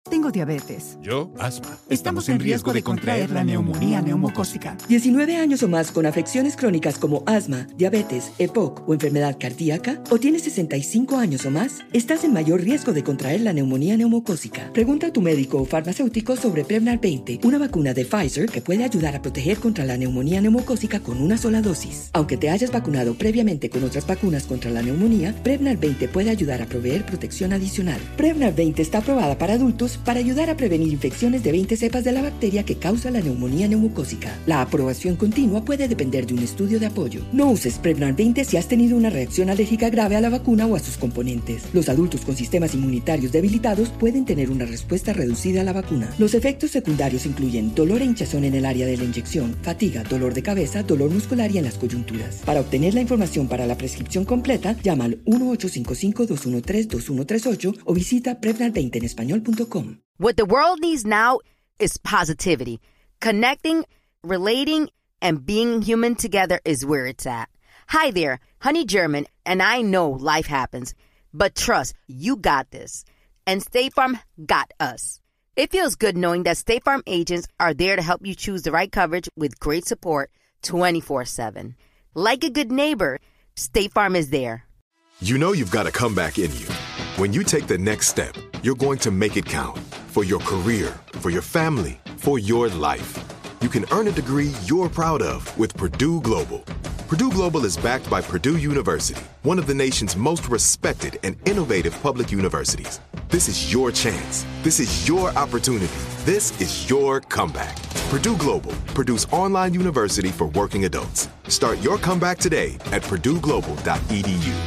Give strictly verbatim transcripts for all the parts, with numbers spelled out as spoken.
Tengo diabetes. Yo, asma. Estamos en riesgo de contraer la neumonía neumocócica. diecinueve años o más con afecciones crónicas como asma, diabetes, E P O C o enfermedad cardíaca, o tienes sesenta y cinco años o más, estás en mayor riesgo de contraer la neumonía neumocócica. Pregunta a tu médico o farmacéutico sobre Prevnar veinte, una vacuna de Pfizer que puede ayudar a proteger contra la neumonía neumocócica con una sola dosis. Aunque te hayas vacunado previamente con otras vacunas contra la neumonía, Prevnar veinte puede ayudar a proveer protección adicional. Prevnar veinte está aprobada para adultos para ayudar a prevenir infecciones de veinte cepas de la bacteria que causa la neumonía neumocócica. La aprobación continua puede depender de un estudio de apoyo. No uses Prevnar veinte si has tenido una reacción alérgica grave a la vacuna o a sus componentes. Los adultos con sistemas inmunitarios debilitados pueden tener una respuesta reducida a la vacuna. Los efectos secundarios incluyen dolor e hinchazón en el área de la inyección, fatiga, dolor de cabeza, dolor muscular y en las coyunturas. Para obtener la información para la prescripción completa, llama al uno ocho cinco cinco, dos uno tres, dos uno tres ocho o visita prevnar veinte en español punto com. What the world needs now is positivity. Connecting, relating, and being human together is where it's at. Hi there, Honey German, and I know life happens, but trust, you got this. And State Farm got us. It feels good knowing that State Farm agents are there to help you choose the right coverage with great support twenty-four seven. Like a good neighbor, State Farm is there. You know you've got a comeback in you. When you take the next step, you're going to make it count. For your career, for your family, for your life. You can earn a degree you're proud of with Purdue Global. Purdue Global is backed by Purdue University, one of the nation's most respected and innovative public universities. This is your chance. This is your opportunity. This is your comeback. Purdue Global, Purdue's online university for working adults. Start your comeback today at purdue global dot e d u.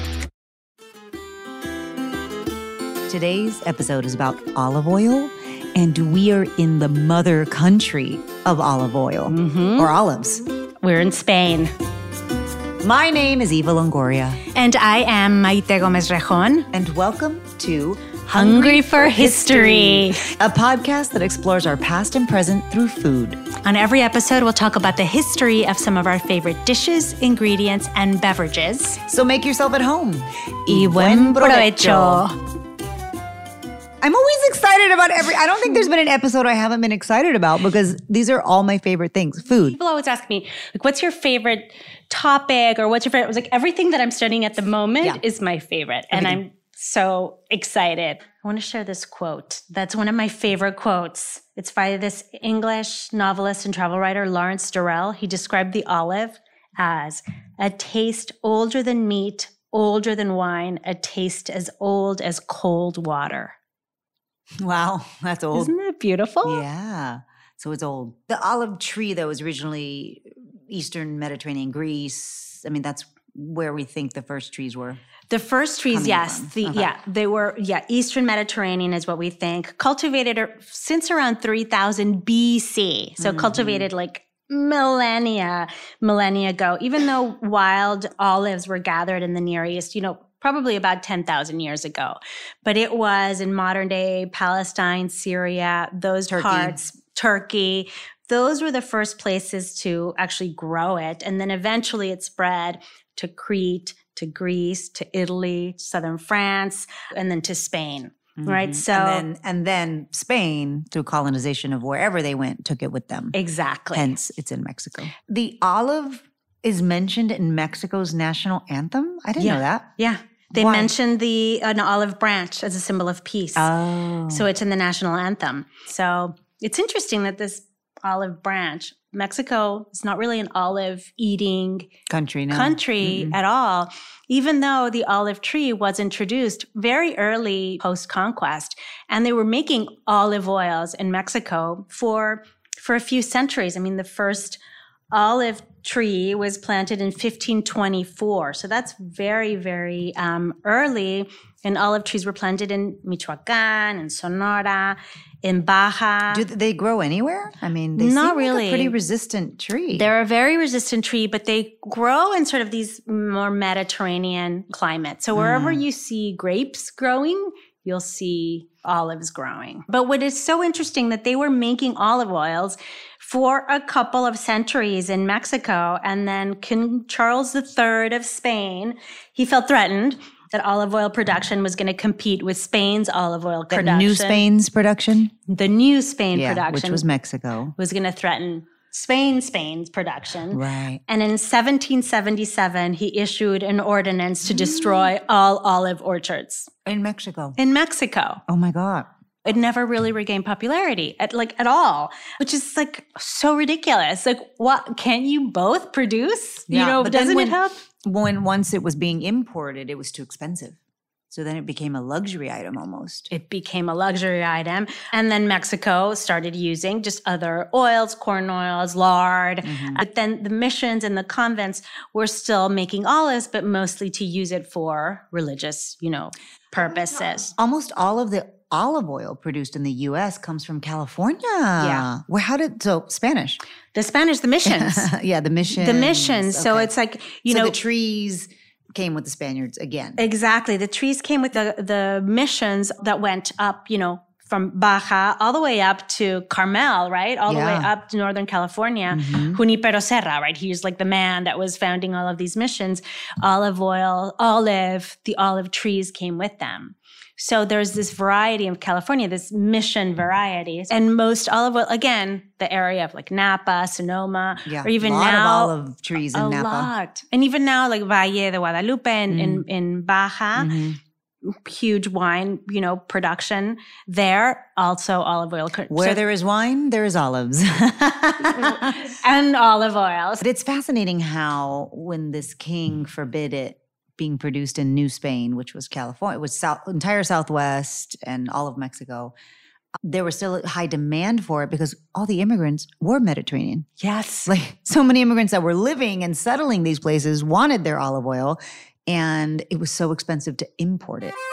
Today's episode is about olive oil, and we are in the mother country of olive oil, mm-hmm. or olives. We're in Spain. My name is Eva Longoria. And I am Maite Gomez Rejon. And welcome to Hungry for History, a podcast that explores our past and present through food. On every episode, we'll talk about the history of some of our favorite dishes, ingredients, and beverages. So make yourself at home. Y buen provecho. I'm always excited about every, I don't think there's been an episode I haven't been excited about because these are all my favorite things. Food. People always ask me, like, what's your favorite topic or what's your favorite? It was like everything that I'm studying at the moment yeah. is my favorite. Everything. And I'm so excited. I want to share this quote. That's one of my favorite quotes. It's by this English novelist and travel writer, Lawrence Durrell. He described the olive as a taste older than meat, older than wine, a taste as old as cold water. Wow, that's old. Isn't that beautiful? Yeah. So it's old. The olive tree, though, was originally Eastern Mediterranean, Greece. I mean, that's where we think the first trees were. The first trees, yes. The, okay. Yeah, they were, yeah, Eastern Mediterranean is what we think. Cultivated since around three thousand B C. So mm-hmm. cultivated like millennia, millennia ago. Even though wild olives were gathered in the Near East, you know, probably about ten thousand years ago. But it was in modern day Palestine, Syria, those Turkey. parts, Turkey. Those were the first places to actually grow it. And then eventually it spread to Crete, to Greece, to Italy, southern France, and then to Spain. Mm-hmm. Right. So and then, and then Spain, through colonization of wherever they went, took it with them. Exactly. Hence it's in Mexico. The olive is mentioned in Mexico's national anthem. I didn't yeah. know that. Yeah. They Why? mentioned the an olive branch as a symbol of peace. Oh. So it's in the national anthem. So it's interesting that this olive branch, Mexico is not really an olive eating country, no. country mm-hmm. at all, even though the olive tree was introduced very early post-conquest. And they were making olive oils in Mexico for, for a few centuries. I mean, the first olive tree was planted in fifteen twenty-four. So that's very, very um, early. And olive trees were planted in Michoacán, in Sonora, in Baja. Do they grow anywhere? I mean, they Not seem really. like a pretty resistant tree. They're a very resistant tree, but they grow in sort of these more Mediterranean climates. So wherever mm. you see grapes growing, you'll see olives growing. But what is so interesting that they were making olive oils for a couple of centuries in Mexico. And then King Charles the Third of Spain, he felt threatened. that olive oil production was going to compete with Spain's olive oil The production. New Spain's production? The new Spain Yeah, production. which was Mexico. Was going to threaten Spain, Spain's production. Right. And in seventeen seventy-seven, he issued an ordinance to destroy all olive orchards In Mexico. in Mexico. Oh my God. It never really regained popularity at like at all, which is like so ridiculous. Like, what can't you both produce? Yeah, you know, but then doesn't when- it help? When once it was being imported, it was too expensive. So then it became a luxury item almost. It became a luxury item. And then Mexico started using just other oils, corn oils, lard. Mm-hmm. But then the missions and the convents were still making olives, but mostly to use it for religious, you know, purposes. Almost all of the olive oil produced in the U S comes from California. Yeah. Where how did so Spanish? The Spanish, the missions. yeah, the missions. The missions. So Okay. it's like, you so know, the trees came with the Spaniards again. exactly. The trees came with the, the missions that went up, you know, from Baja all the way up to Carmel, right? All the way Yeah. up to Northern California. Mhm. Junipero Serra, right? He was like the man that was founding all of these missions. Olive oil, olive, the olive trees came with them. So there's this variety of California, this mission varieties. And most olive oil, again, the area of like Napa, Sonoma, Yeah, or even a lot now. of olive trees in a Napa. lot. And even now, like Valle de Guadalupe in, in, in Baja, Mhm. huge wine, you know, production there. Also olive oil. Where So- there is wine, there is olives. and olive oils. But it's fascinating how when this king forbid it being produced in New Spain, which was California, it was south, entire Southwest and all of Mexico, there was still a high demand for it because all the immigrants were Mediterranean. Yes. Like so many immigrants that were living and settling these places wanted their olive oil, and it was so expensive to import it.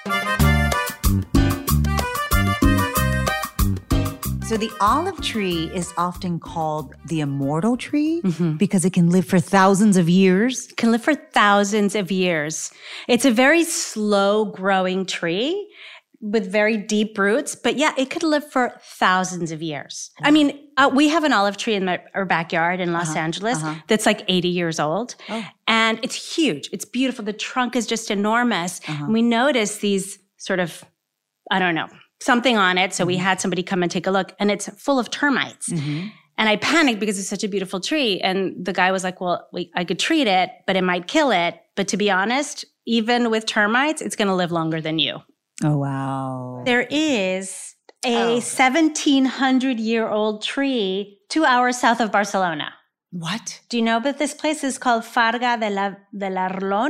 So the olive tree is often called the immortal tree because it can live for thousands of years. Can live for thousands of years. It's a very slow growing tree with very deep roots, but yeah, it could live for thousands of years. I mean, uh, we have an olive tree in my, our backyard in Los Angeles that's like eighty years old. And it's huge. It's beautiful. The trunk is just enormous. And we notice these sort of, I don't know, something on it. So we had somebody come and take a look, and it's full of termites. Mm-hmm. And I panicked because it's such a beautiful tree. And the guy was like, well, we, I could treat it, but it might kill it. But to be honest, even with termites, it's going to live longer than you. Oh, wow. There is a Oh. seventeen hundred year old tree two hours south of Barcelona. What? Do you know that this place is called Farga de la, de la Arlon?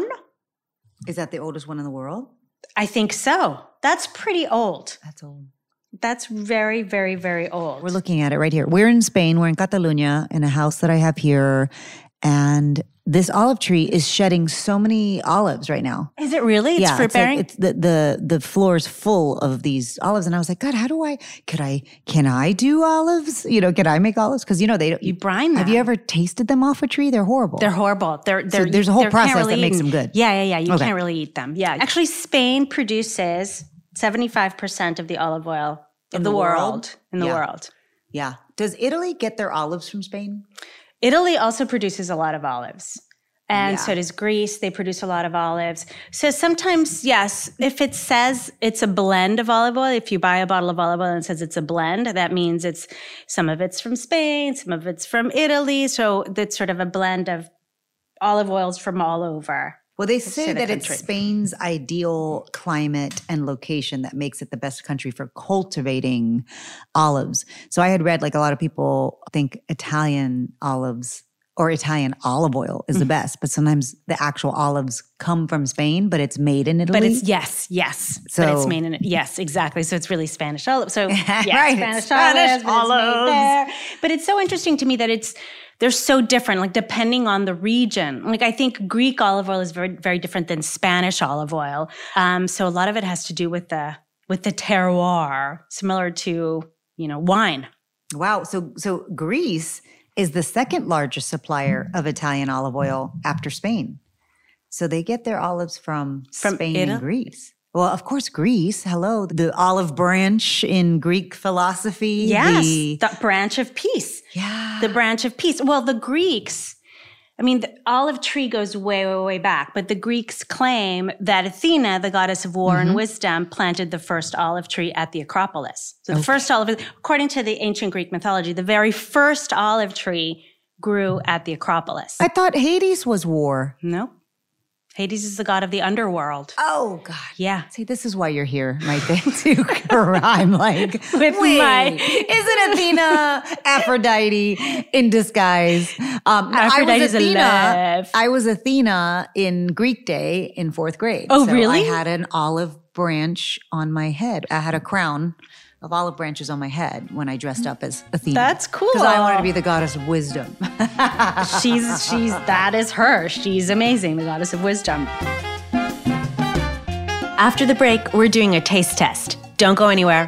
Is that the oldest one in the world? I think so. That's pretty old. That's old. That's very, very, very old. We're looking at it right here. We're in Spain. We're in Catalunya in a house that I have here. And this olive tree is shedding so many olives right now. Is it really? It's yeah, fruit it's like bearing? it's the, the the floor is full of these olives, and I was like, God, how do I? Could I? Can I do olives? You know, can I make olives? Because you know they don't. You brine them. Have you ever tasted them off a tree? They're horrible. They're horrible. They're, they're there's a whole they can't process really that makes eat them good. Yeah, yeah, yeah. You Okay. can't really eat them. Yeah. Actually, Spain produces seventy-five percent of the olive oil of In the, the world. world? In the Yeah. world. Yeah. Does Italy get their olives from Spain? Italy also produces a lot of olives. And Yeah. so does Greece. They produce a lot of olives. So sometimes, yes, if it says it's a blend of olive oil, if you buy a bottle of olive oil and it says it's a blend, that means it's some of it's from Spain, some of it's from Italy. So that's sort of a blend of olive oils from all over. Well, they to say the that it's country. Spain's ideal climate and location that makes it the best country for cultivating olives. So I had read like a lot of people think Italian olives or Italian olive oil is the best, but sometimes the actual olives come from Spain, but it's made in Italy. But it's yes, yes. but So- it's made in yes, exactly. So it's really Spanish olive. So yeah, Right, Spanish, Spanish olives, but it's made olives. there. But it's so interesting to me that it's they're so different, like depending on the region. Like I think Greek olive oil is very, very different than Spanish olive oil. Um, so a lot of it has to do with the with the terroir, similar to you know wine. Wow. So so Greece is the second largest supplier of Italian olive oil after Spain. So they get their olives from, From Spain Italy? and Greece. Well, of course, Greece. Hello, the olive branch in Greek philosophy. Yes, the- the branch of peace. yeah. The branch of peace. Well, the Greeks, I mean, the olive tree goes way, way, way back, but the Greeks claim that Athena, the goddess of war mm-hmm. and wisdom, planted the first olive tree at the Acropolis. So the okay. first olive, according to the ancient Greek mythology, the very first olive tree grew at the Acropolis. I thought Hades was war. No. Hades is the god of the underworld. Oh, God. Yeah. See, this is why you're here, right there, too. I'm like, with wait, my... isn't Athena Aphrodite in disguise? Um, Aphrodite is Athena, alive. I was Athena in Greek day in fourth grade. Oh, so really? I had an olive branch on my head. I had a crown of olive branches on my head when I dressed up as Athena. That's cool. Because I wanted to be the goddess of wisdom. she's, she's, that is her. She's amazing, the goddess of wisdom. After the break, we're doing a taste test. Don't go anywhere.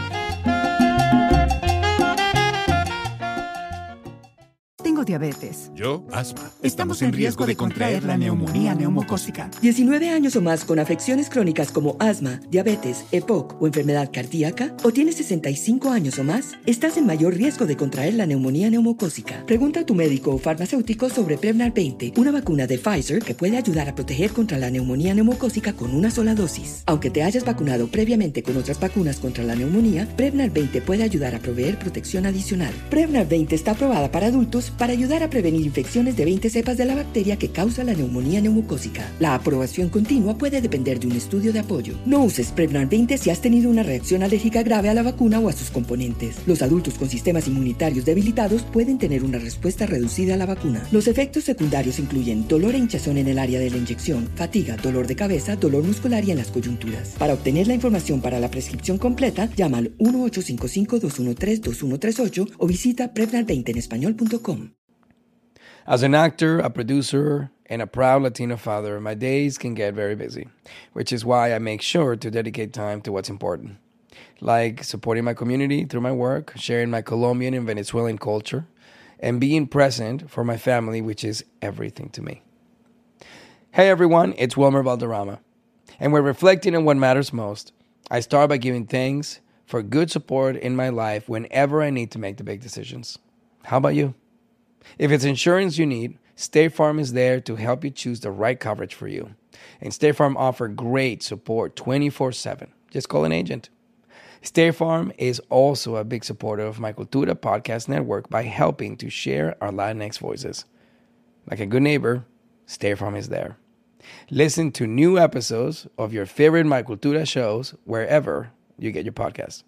Tengo diabetes. Yo, asma. Estamos en riesgo de contraer la neumonía neumocócica. diecinueve años o más con afecciones crónicas como asma, diabetes, E P O C o enfermedad cardíaca, o tienes sesenta y cinco años o más, estás en mayor riesgo de contraer la neumonía neumocócica. Pregunta a tu médico o farmacéutico sobre Prevnar veinte, una vacuna de Pfizer que puede ayudar a proteger contra la neumonía neumocócica con una sola dosis. Aunque te hayas vacunado previamente con otras vacunas contra la neumonía, Prevnar veinte puede ayudar a proveer protección adicional. Prevnar veinte está aprobada para adultos para ayudar a prevenir infecciones de veinte cepas de la bacteria que causa la neumonía neumocócica. La aprobación continua puede depender de un estudio de apoyo. No uses Prevnar veinte si has tenido una reacción alérgica grave a la vacuna o a sus componentes. Los adultos con sistemas inmunitarios debilitados pueden tener una respuesta reducida a la vacuna. Los efectos secundarios incluyen dolor e hinchazón en el área de la inyección, fatiga, dolor de cabeza, dolor muscular y en las coyunturas. Para obtener la información para la prescripción completa, llama al uno ocho cinco cinco, dos uno tres, dos uno tres ocho o visita prevnar veinte en español punto com. As an actor, a producer, and a proud Latino father, my days can get very busy, which is why I make sure to dedicate time to what's important, like supporting my community through my work, sharing my Colombian and Venezuelan culture, and being present for my family, which is everything to me. Hey everyone, it's Wilmer Valderrama, and we're reflecting on what matters most. I start by giving thanks for good support in my life whenever I need to make the big decisions. How about you? If it's insurance you need, State Farm is there to help you choose the right coverage for you. And State Farm offers great support twenty-four seven. Just call an agent. State Farm is also a big supporter of my Cultura podcast network by helping to share our Latinx voices. Like a good neighbor, State Farm is there. Listen to new episodes of your favorite My Cultura shows wherever you get your podcasts.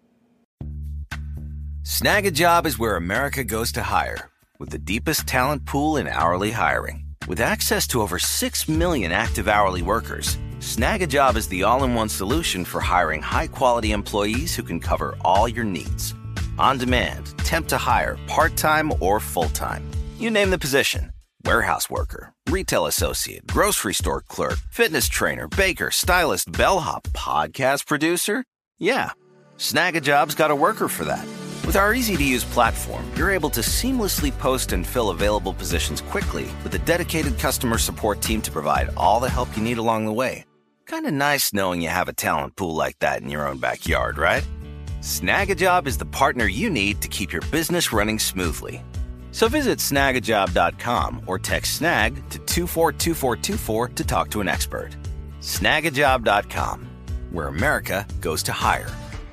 Snag a Job is where America goes to hire, with the deepest talent pool in hourly hiring. With access to over six million active hourly workers, Snag a Job is the all-in-one solution for hiring high-quality employees who can cover all your needs. On demand, temp to hire, part-time or full-time. You name the position. Warehouse worker, retail associate, grocery store clerk, fitness trainer, baker, stylist, bellhop, podcast producer. Yeah, Snag a Job's got a worker for that. With our easy-to-use platform, you're able to seamlessly post and fill available positions quickly with a dedicated customer support team to provide all the help you need along the way. Kind of nice knowing you have a talent pool like that in your own backyard, right? Snag a Job is the partner you need to keep your business running smoothly. So visit snag a job dot com or text SNAG to two four two four two four to talk to an expert. snag a job dot com, where America goes to hire.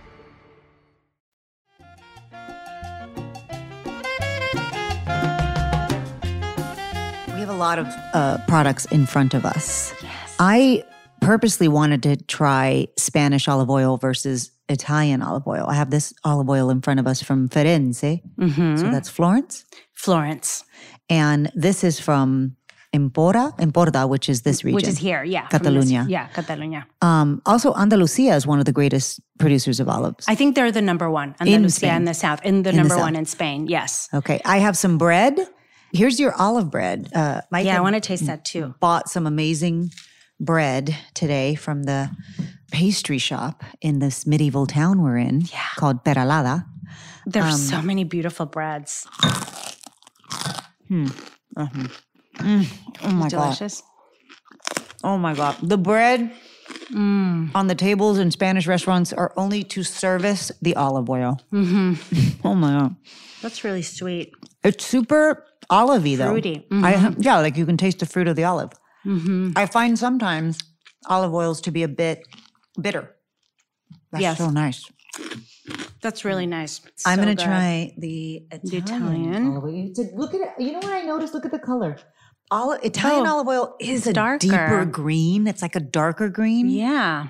We have a lot of uh, products in front of us. Yes. I purposely wanted to try Spanish olive oil versus Italian olive oil. I have this olive oil in front of us from Firenze. Mm-hmm. So that's Florence? Florence. And this is from Empora, Emporda, which is this region. Which is here, yeah. Catalonia. This, yeah, Catalonia. Um, also, Andalusia is one of the greatest producers of olives. I think they're the number one. Andalusia in, in the south. And the in number the one in Spain, yes. Okay. I have some bread. Here's your olive bread. Uh, Mike yeah, I want to taste that too. Bought some amazing bread today from the pastry shop in this medieval town we're in yeah. called Peralada. There's um, so many beautiful breads. Hmm. Uh-huh. Mm. Oh my Delicious. God. Oh my God. The bread mm. on the tables in Spanish restaurants are only to service the olive oil. Mm-hmm. Oh my God. That's really sweet. It's super olivey though. Fruity. Mm-hmm. I, yeah, like you can taste the fruit of the olive. Mm-hmm. I find sometimes olive oils to be a bit bitter. That's Yes. so nice. That's really nice. I'm So going to good. try the Italian, The Italian. olive oil. You said- Look at it. You know what I noticed? Look at the color. Olive, Italian Oh, olive oil is a darker. deeper green. It's like a darker green. Yeah.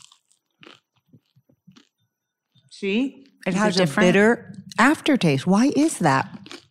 See? It Is has it a different? bitter aftertaste. Why is that?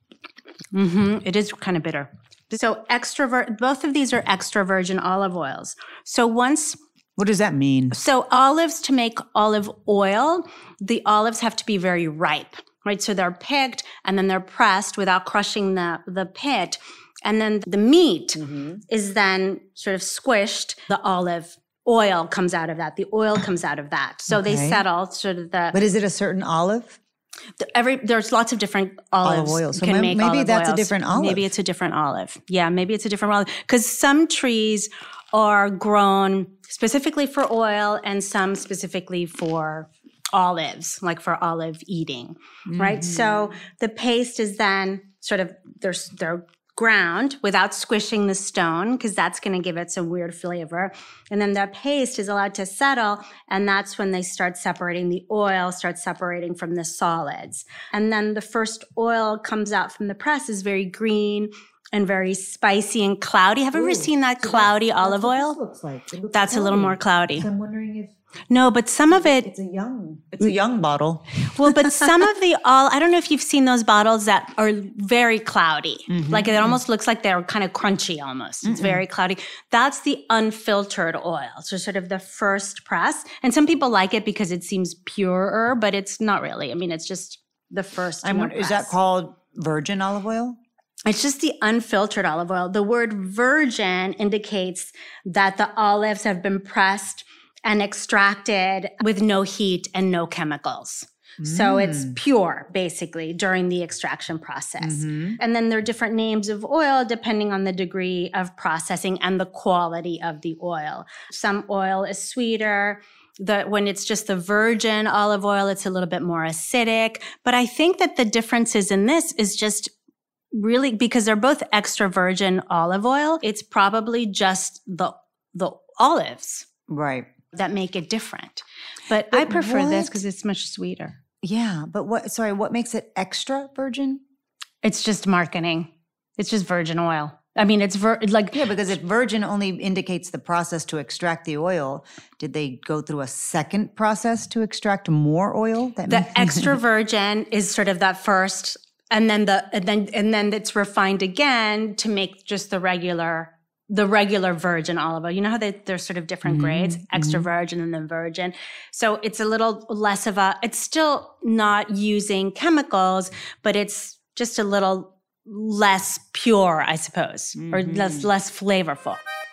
Mm-hmm. It is kind of bitter. So extra, vir- both of these are extra virgin olive oils. So once, What does that mean? so olives, to make olive oil, the olives have to be very ripe, right? So they're picked and then they're pressed without crushing the, the pit. And then the meat is then sort of squished. The olive oil comes out of that. The oil comes out of that. So they Okay. settle sort of the, But is it a certain olive? the- every, there's lots of different olives. Olive oil. So can may- make maybe olive that's a oils. different olive. Maybe it's a different olive. Yeah, maybe it's a different olive. Because some trees are grown specifically for oil and some specifically for olives, like for olive eating, right? So the paste is then sort of, they're, they're ground without squishing the stone, because that's going to give it some weird flavor. And then the paste is allowed to settle, and that's when they start separating the oil, start separating from the solids. And then the first oil comes out from the press is very green and very spicy and cloudy. Have you ever seen that cloudy olive oil? looks like. It looks That's a little more cloudy. I'm wondering if No, but some of it, it's a young. It's a young bottle. well, but some of the all, I don't know if you've seen those bottles that are very cloudy. Like it almost looks like they're kind of crunchy almost. It's very cloudy. That's the unfiltered oil. So sort of the first press. And some people like it because it seems purer, but it's not really. I mean, it's just the first. I'm more wondering, is that press. called virgin olive oil? It's just the unfiltered olive oil. The word virgin indicates that the olives have been pressed and extracted with no heat and no chemicals. So it's pure, basically, during the extraction process. And then there are different names of oil depending on the degree of processing and the quality of the oil. Some oil is sweeter. The, when it's just the virgin olive oil, it's a little bit more acidic. But I think that the differences in this is just really because they're both extra virgin olive oil. It's probably just the the olives Right. that make it different. But, I But prefer this what- because it's much sweeter. Yeah, but what? Sorry, what makes it extra virgin? It's just marketing. It's just virgin oil. I mean, it's vir- like Yeah, because if virgin only indicates the process to extract the oil, did they go through a second process to extract more oil? That the makes- extra virgin is sort of that first, and then the and then and then it's refined again to make just the regular the regular virgin olive oil. You know how they, there's sort of different grades, extra virgin and then virgin. So it's a little less of a, it's still not using chemicals, but it's just a little less pure, I suppose, or less, less flavorful.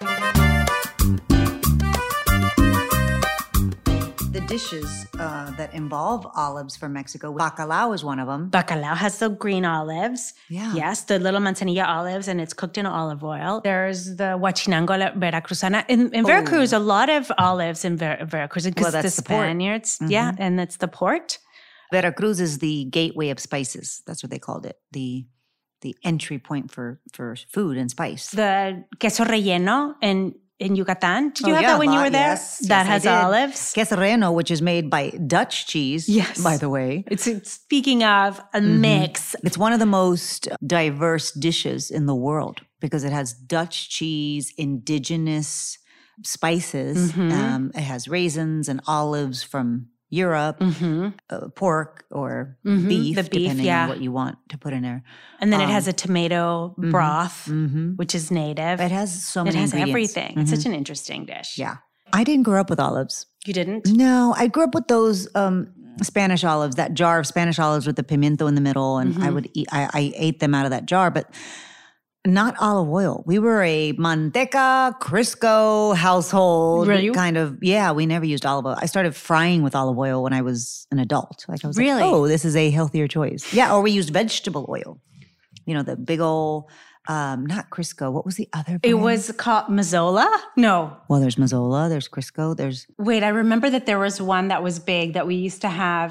the dishes uh, that involve olives from Mexico, bacalao is one of them. Bacalao has the green olives. Yeah. Yes, the little manzanilla olives, and it's cooked in olive oil. There's the huachinango la veracruzana. In, in Veracruz, a lot of olives in Ver- Veracruz because Well, that's the the port. Spaniards. Yeah, and it's the port. Veracruz is the gateway of spices. That's what they called it. The the entry point for for food and spice. The queso relleno in, in Yucatan. Did you Oh, have yeah, that when you lot- were there? yes, that yes, I has did. olives. Queso relleno, which is made by Dutch cheese, Yes. by the way. It's, it's speaking of a mix. It's one of the most diverse dishes in the world because it has Dutch cheese, indigenous spices. Mhm. Um, it has raisins and olives from Europe, Mm-hmm. uh, pork or Mhm, beef, the beef, depending yeah. on what you want to put in there. And then it Um, has a tomato broth, Mm-hmm. which is native. It has so It many has ingredients. everything. It's Mhm. such an interesting dish. Yeah. I didn't grow up with olives. You didn't? No, I grew up with those um, Spanish olives, that jar of Spanish olives with the pimiento in the middle, and I would eat. I, I ate them out of that jar, but not olive oil. We were a manteca Crisco household, Were you? kind of. Yeah, we never used olive oil. I started frying with olive oil when I was an adult. Like I was Really? like, oh, this is a healthier choice. Yeah, or we used vegetable oil. You know, the big old. Um, not Crisco. What was the other? It brand? was called Mazzola? No. Well, there's Mazzola. There's Crisco. There's Wait, I remember that there was one that was big that we used to have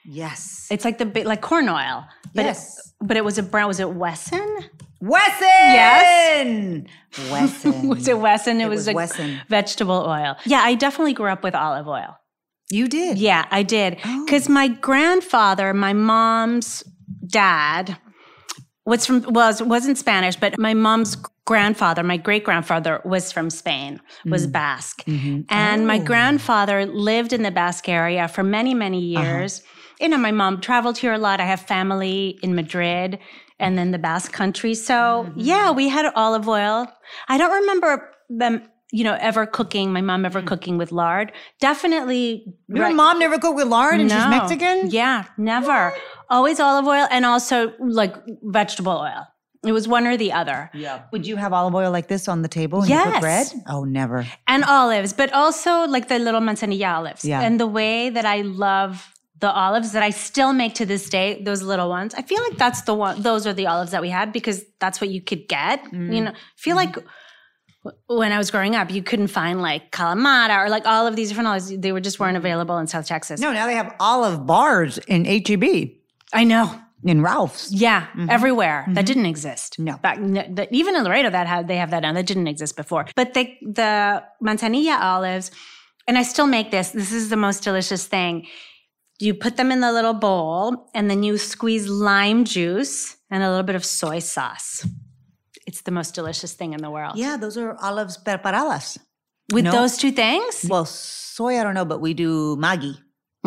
Yes. It's like the big, like corn oil. But Yes. It, but it was a brand. Was it Wesson? Wesson! Yes. Wesson. Was it Wesson? It, It was, was like Wesson. vegetable oil. Yeah, I definitely grew up with olive oil. You did? Yeah, I did. Oh. Because my grandfather, my mom's dad, was from was wasn't Spanish, but my mom's grandfather, my great grandfather, was from Spain, was Mm. Basque, Mm-hmm. and Oh. my grandfather lived in the Basque area for many many years. Uh-huh. You know, my mom traveled here a lot. I have family in Madrid and then the Basque country. So Mm-hmm. yeah, we had olive oil. I don't remember them, you know, ever cooking. My mom ever cooking with lard. Definitely. Your right- mom never cooked with lard and she's No. Mexican? Yeah, never. Always olive oil and also like vegetable oil. It was one or the other. Yeah. Would you have olive oil like this on the table and you Yes. put bread? Oh, never. And olives, but also like the little manzanilla olives. Yeah. And the way that I love the olives that I still make to this day, those little ones. I feel like that's the one, those are the olives that we had because that's what you could get. Mm. You know, I feel like when I was growing up, you couldn't find like Kalamata or like all of these different olives. They were just weren't available in South Texas. No, now they have olive bars in H E B, I know. in Ralph's. Yeah, everywhere. That didn't exist. No. Back, n- the, even in Laredo, that had they have that now. That didn't exist before. But the the manzanilla olives, and I still make this. This is the most delicious thing. You put them in the little bowl, and then you squeeze lime juice and a little bit of soy sauce. It's the most delicious thing in the world. Yeah, those are olives preparadas. With No. those two things? Well, soy, I don't know, but we do Maggi,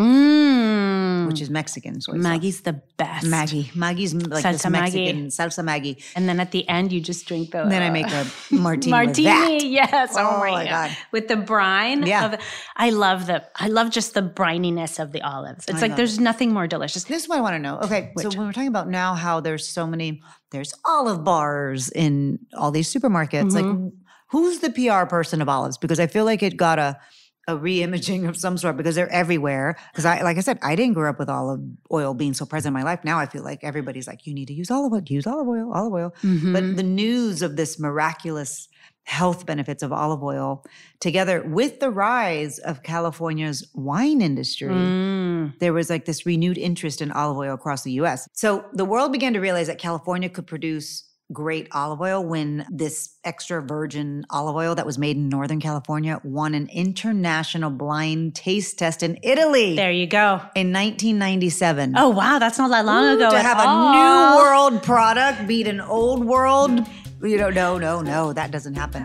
Mmm. which is Mexican soy sauce. Maggie's the best. Maggi. Maggie's like this Salsa Maggi. Mexican salsa Maggi. And then at the end, you just drink the. And then I make a martini, Martini, with that. yes. Oh, Oh my my God. God. With the brine. Yeah. Of, I love the, I love just the brininess of the olives. It's I like love there's nothing more delicious. This is what I want to know. Okay, so Which? when we're talking about now how there's so many, there's olive bars in all these supermarkets. Mm-hmm. Like, who's the P R person of olives? Because I feel like it got a a re-imaging of some sort because they're everywhere. Because I, like I said, I didn't grow up with olive oil being so present in my life. Now I feel like everybody's like, you need to use olive oil, use olive oil, olive oil. Mm-hmm. But the news of this miraculous health benefits of olive oil, together with the rise of California's wine industry, Mm. there was like this renewed interest in olive oil across the U S. So the world began to realize that California could produce great olive oil when this extra virgin olive oil that was made in Northern California won an international blind taste test in Italy There you go. in nineteen ninety-seven. Oh, wow. That's not that long Ooh, ago. to at have all. a new world product beat an old world, you know, no, no, no, that doesn't happen.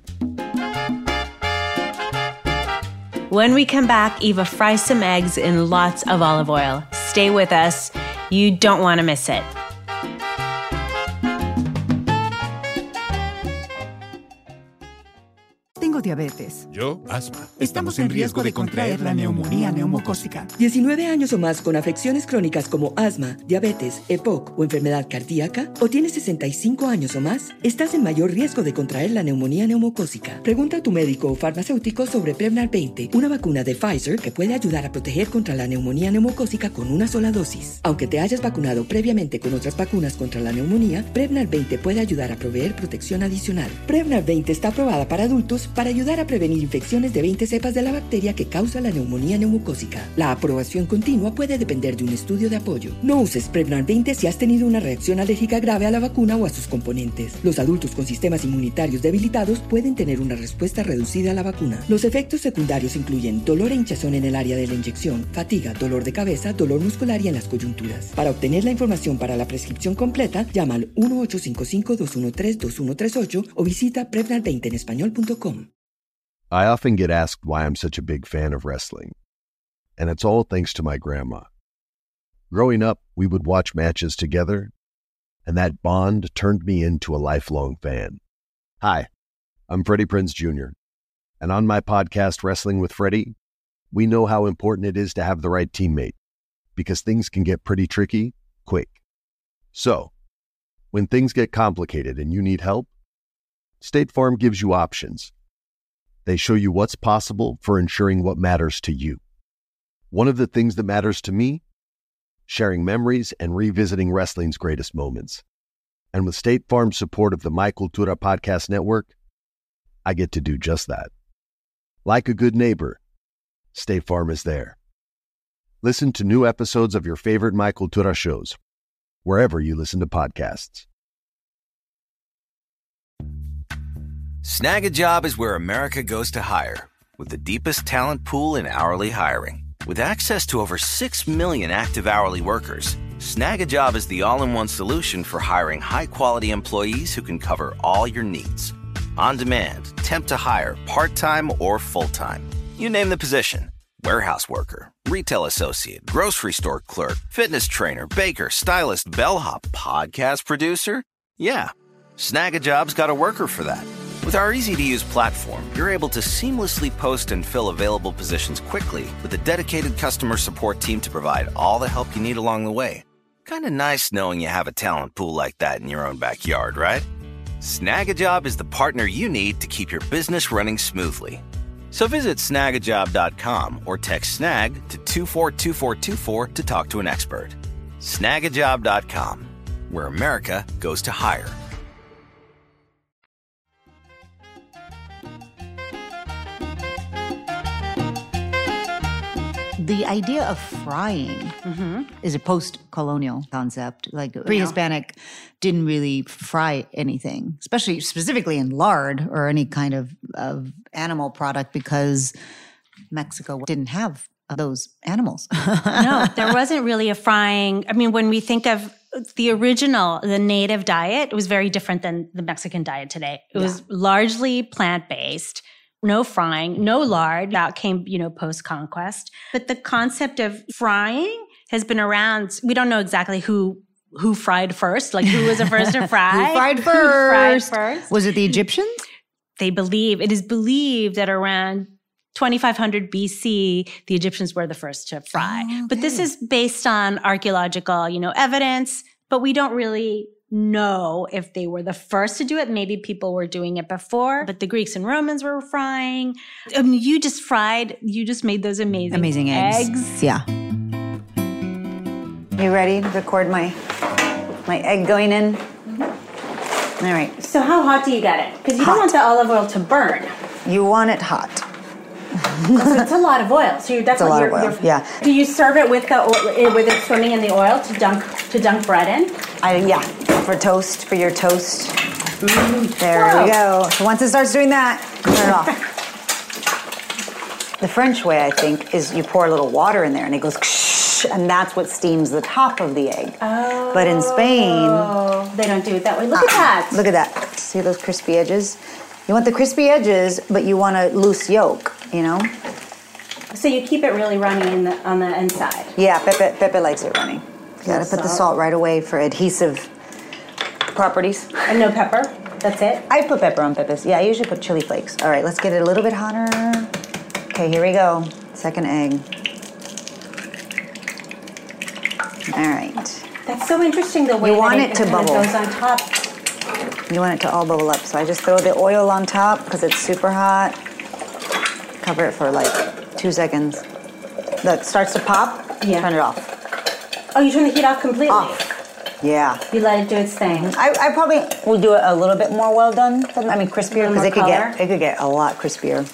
When we come back, Eva fries some eggs in lots of olive oil. Stay with us. You don't want to miss it. Tengo diabetes. Yo, asma. Estamos en riesgo de contraer la neumonía neumocócica. diecinueve años o más con afecciones crónicas como asma, diabetes, E P O C o enfermedad cardíaca, o tienes sesenta y cinco años o más, estás en mayor riesgo de contraer la neumonía neumocócica. Pregunta a tu médico o farmacéutico sobre Prevnar veinte, una vacuna de Pfizer que puede ayudar a proteger contra la neumonía neumocócica con una sola dosis. Aunque te hayas vacunado previamente con otras vacunas contra la neumonía, Prevnar veinte puede ayudar a proveer protección adicional. Prevnar veinte está aprobada para adultos para ayudar a prevenir infecciones de veinte cepas de la bacteria que causa la neumonía neumocócica. La aprobación continua puede depender de un estudio de apoyo. No uses Prevnar veinte si has tenido una reacción alérgica grave a la vacuna o a sus componentes. Los adultos con sistemas inmunitarios debilitados pueden tener una respuesta reducida a la vacuna. Los efectos secundarios incluyen dolor e hinchazón en el área de la inyección, fatiga, dolor de cabeza, dolor muscular y en las coyunturas. Para obtener la información para la prescripción completa, llama al uno ocho cinco cinco, dos uno tres, dos uno tres ocho o visita prevnar veinte en español punto com. I often get asked why I'm such a big fan of wrestling, and it's all thanks to my grandma. Growing up, we would watch matches together, and that bond turned me into a lifelong fan. Hi, I'm Freddie Prinze Junior, and on my podcast, Wrestling with Freddie, we know how important it is to have the right teammate, because things can get pretty tricky quick. So, when things get complicated and you need help, State Farm gives you options. They show you what's possible for ensuring what matters to you. One of the things that matters to me, sharing memories and revisiting wrestling's greatest moments. And with State Farm's support of the My Cultura Podcast Network, I get to do just that. Like a good neighbor, State Farm is there. Listen to new episodes of your favorite My Cultura shows, wherever you listen to podcasts. Snag a Job is where America goes to hire, with the deepest talent pool in hourly hiring. With access to over six million active hourly workers, Snag a Job is the all-in-one solution for hiring high-quality employees who can cover all your needs. On demand, temp to hire, part-time or full-time. You name the position. Warehouse worker, retail associate, grocery store clerk, fitness trainer, baker, stylist, bellhop, podcast producer. Yeah, Snag a Job's got a worker for that. With our easy-to-use platform, you're able to seamlessly post and fill available positions quickly with a dedicated customer support team to provide all the help you need along the way. Kind of nice knowing you have a talent pool like that in your own backyard, right? Snag a Job is the partner you need to keep your business running smoothly. So visit snag a job dot com or text SNAG to two four two four two four to talk to an expert. snag a job dot com, where America goes to hire. The idea of frying mm-hmm. is a post-colonial concept. Like pre-Hispanic didn't really fry anything, especially specifically in lard or any kind of, of animal product, because Mexico didn't have those animals. No, there wasn't really a frying. I mean, when we think of the original, the native diet, it was very different than the Mexican diet today. It yeah. was largely plant-based. No frying, no lard. That came, you know, post-conquest. But the concept of frying has been around. We don't know exactly who who fried first, like who was the first to fry. Who fried first? Who fried first? Was it the Egyptians? They believe, it is believed that around twenty-five hundred B C, the Egyptians were the first to fry. Oh, okay. But this is based on archaeological, you know, evidence, but we don't really know if they were the first to do it. Maybe people were doing it before, but the Greeks and Romans were frying. I mean, you just fried, you just made those amazing, amazing eggs. eggs. Yeah. You ready to record my my egg going in? Mm-hmm. All right. So how hot do you get it? Because you hot. don't want the olive oil to burn. You want it hot. So it's a lot of oil. So you're definitely it's a lot of oil. Yeah. Do you serve it with the oil, with it swimming in the oil to dunk to dunk bread in? I yeah, for toast, for your toast. Mm. There Whoa. we go. So once it starts doing that, turn it off. The French way, I think, is you pour a little water in there and it goes ksh, and that's what steams the top of the egg. Oh. But in Spain, they don't do it that way. Look uh, at that. Look at that. See those crispy edges? You want the crispy edges, but you want a loose yolk, you know? So you keep it really runny in the, on the inside. Yeah, Pepe, Pepe likes it runny. You gotta put the salt right away for adhesive properties. And no pepper? That's it? I put pepper on pepes. Yeah, I usually put chili flakes. All right, let's get it a little bit hotter. Okay, here we go. Second egg. All right. That's so interesting the way you want that it, it, it to bubble. goes on top. You want it to all bubble up. So I just throw the oil on top because it's super hot. Cover it for like two seconds. Look, it starts to pop. Yeah. Turn it off. Oh, you turn the heat off completely? Off. Yeah. You let it do its thing. I, I probably will do it a little bit more well done. I mean, crispier, because it could get it could get a lot crispier.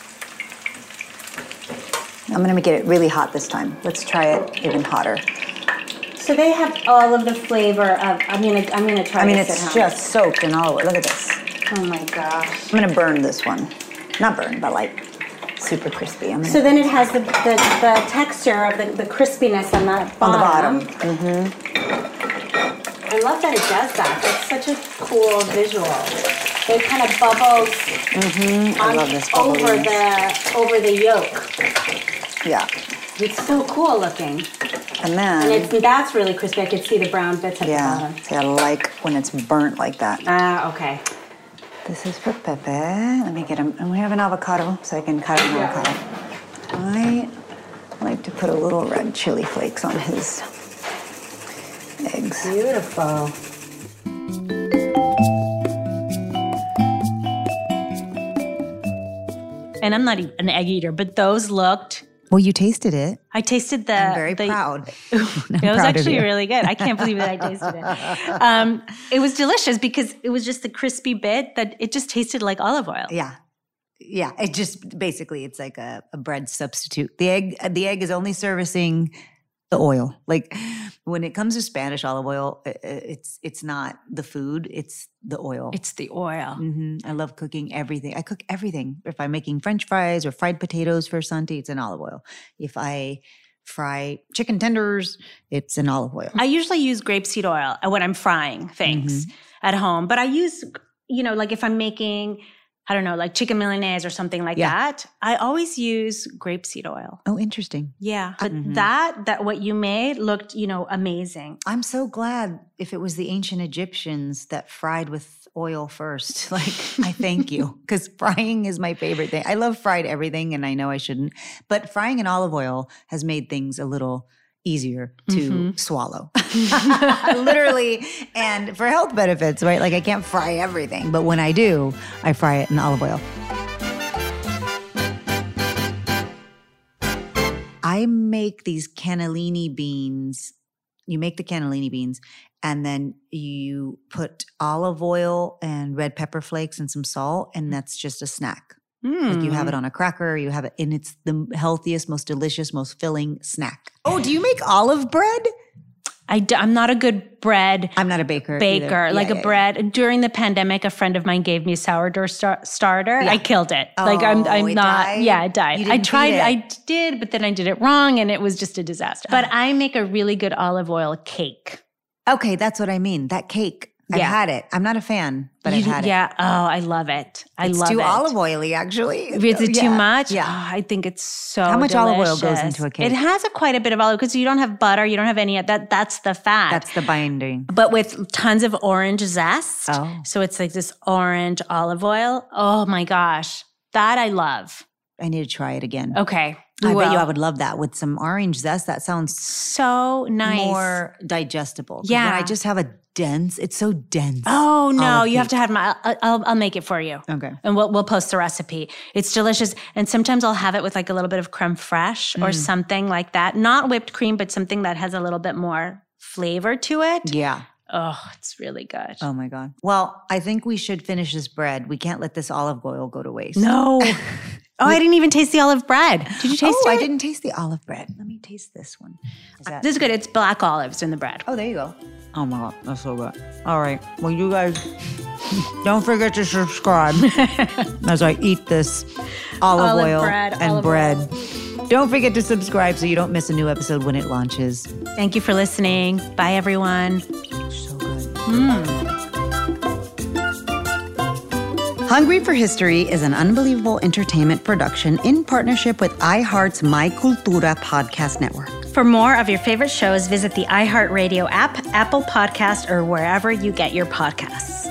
I'm gonna get it really hot this time. Let's try it even hotter. So they have all of the flavor of. I'm gonna. I'm gonna try. I mean, this it's just soaked in olive oil. Look at this. Oh my gosh. I'm gonna burn this one. Not burn, but like super crispy. I'm gonna so then it has the the, the texture of the, the crispiness on the bottom. On the bottom. Mm-hmm. I love that it does that. That's such a cool visual. It kind of bubbles mm-hmm. on, I love this over the over the yolk. Yeah. It's so cool looking. And then... And it's, that's really crispy. I could see the brown bits at yeah, the bottom. See, I like when it's burnt like that. Ah, okay. This is for Pepe. Let me get him. And we have an avocado, so I can cut an yeah. avocado. I like to put a little red chili flakes on his eggs. Beautiful. And I'm not an egg eater, but those looked... Well, you tasted it. I tasted the... I'm very the, proud. I'm it was proud actually really good. I can't believe that I tasted it. Um, it was delicious because it was just the crispy bit that it just tasted like olive oil. Yeah. Yeah, it just basically it's like a, a bread substitute. The egg, the egg is only servicing the oil. Like when it comes to Spanish olive oil, it's it's not the food, it's the oil. It's the oil. Mm-hmm. I love cooking everything. I cook everything. If I'm making French fries or fried potatoes for Santi, it's in olive oil. If I fry chicken tenders, it's in olive oil. I usually use grapeseed oil when I'm frying things mm-hmm. at home, but I use, you know, like if I'm making, I don't know, like chicken milanese or something like yeah. that, I always use grapeseed oil. Oh, interesting. Yeah. But mm-hmm. that, that what you made looked, you know, amazing. I'm so glad if it was the ancient Egyptians that fried with oil first. Like, I thank you. Because frying is my favorite thing. I love fried everything and I know I shouldn't. But frying in olive oil has made things a little easier to mm-hmm. swallow. Literally. And for health benefits, right? Like I can't fry everything, but when I do, I fry it in olive oil. I make these cannellini beans. You make the cannellini beans and then you put olive oil and red pepper flakes and some salt, and that's just a snack. Mm. Like you have it on a cracker, you have it, and it's the healthiest, most delicious, most filling snack. Oh, do you make olive bread? I d- I'm not a good bread. I'm not a baker. Baker, yeah, like yeah, a bread. Yeah. During the pandemic, a friend of mine gave me sourdough star- starter. Yeah. I killed it. Oh, like I'm, I'm it not. Died? Yeah, it died. You didn't I tried. it. I did, but then I did it wrong, and it was just a disaster. But I make a really good olive oil cake. Okay, that's what I mean. That cake. I've yeah. had it. I'm not a fan, but you, I've had yeah. it. Yeah. Oh, I love it. I it's love it. It's too olive oily, actually. Is it yeah. too much? Yeah. Oh, I think it's so How much delicious. olive oil goes into a cake? It has a, quite a bit of olive because you don't have butter. You don't have any of that. That's the fat. That's the binding. But with tons of orange zest. Oh. So it's like this orange olive oil. Oh my gosh. That I love. I need to try it again. Okay. I will. bet you I would love that with some orange zest. That sounds so nice. More digestible. Yeah. When I just have a dense, it's so dense. Oh no, you have to have my, I'll, I'll, I'll make it for you. Okay. And we'll, we'll post the recipe. It's delicious. And sometimes I'll have it with like a little bit of creme fraiche mm. or something like that. Not whipped cream, but something that has a little bit more flavor to it. Yeah. Oh, it's really good. Oh my God. Well, I think we should finish this bread. We can't let this olive oil go to waste. No. Oh, I didn't even taste the olive bread. Did you taste oh, it? I didn't taste the olive bread. Let me taste this one. Is that- this is good. It's black olives in the bread. Oh, there you go. Oh my God, that's so good. All right. Well, you guys, don't forget to subscribe as I eat this olive, olive oil bread, and olive bread. Oil. Don't forget to subscribe so you don't miss a new episode when it launches. Thank you for listening. Bye, everyone. So good. Mm. Hungry for History is an unbelievable entertainment production in partnership with iHeart's My Cultura podcast network. For more of your favorite shows, visit the iHeartRadio app, Apple Podcast, or wherever you get your podcasts.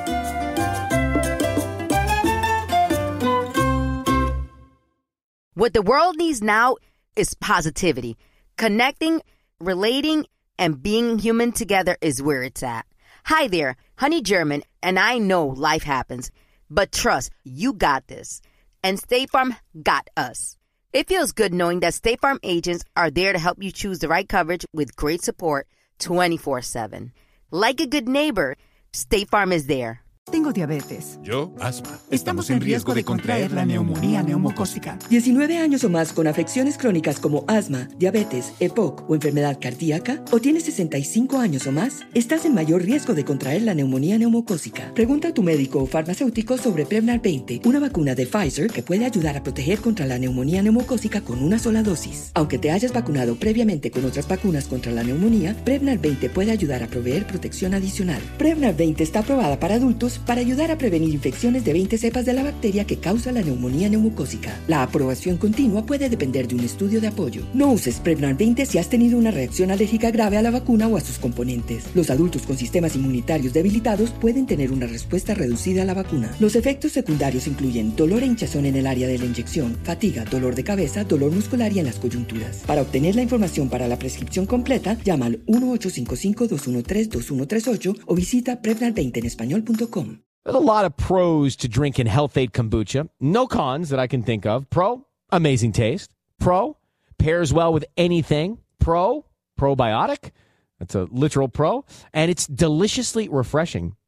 What the world needs now is positivity. Connecting, relating, and being human together is where it's at. Hi there, Honey German, and I know life happens. But trust, you got this. And State Farm got us. It feels good knowing that State Farm agents are there to help you choose the right coverage with great support twenty-four seven. Like a good neighbor, State Farm is there. Tengo diabetes. Yo, asma. Estamos en riesgo de contraer la neumonía neumocócica. diecinueve años o más con afecciones crónicas como asma, diabetes, E P O C o enfermedad cardíaca, o tienes sesenta y cinco años o más, estás en mayor riesgo de contraer la neumonía neumocócica. Pregunta a tu médico o farmacéutico sobre Prevnar veinte, una vacuna de Pfizer que puede ayudar a proteger contra la neumonía neumocócica con una sola dosis. Aunque te hayas vacunado previamente con otras vacunas contra la neumonía, Prevnar veinte puede ayudar a proveer protección adicional. Prevnar veinte está aprobada para adultos para ayudar a prevenir infecciones de veinte cepas de la bacteria que causa la neumonía neumocócica. La aprobación continua puede depender de un estudio de apoyo. No uses Prevnar veinte si has tenido una reacción alérgica grave a la vacuna o a sus componentes. Los adultos con sistemas inmunitarios debilitados pueden tener una respuesta reducida a la vacuna. Los efectos secundarios incluyen dolor e hinchazón en el área de la inyección, fatiga, dolor de cabeza, dolor muscular y en las coyunturas. Para obtener la información para la prescripción completa, llama al uno ocho cinco cinco, dos uno tres, dos uno tres ocho o visita prevnar veinte en español punto com. There's a lot of pros to drinking Health-Ade kombucha. No cons that I can think of. Pro, amazing taste. Pro, pairs well with anything. Pro, probiotic. That's a literal pro. And it's deliciously refreshing.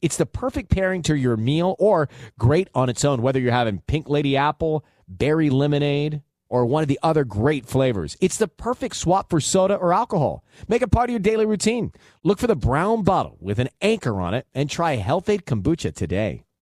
It's the perfect pairing to your meal or great on its own, whether you're having Pink Lady Apple, berry lemonade, or one of the other great flavors. It's the perfect swap for soda or alcohol. Make it part of your daily routine. Look for the brown bottle with an anchor on it and try Health-Ade Kombucha today.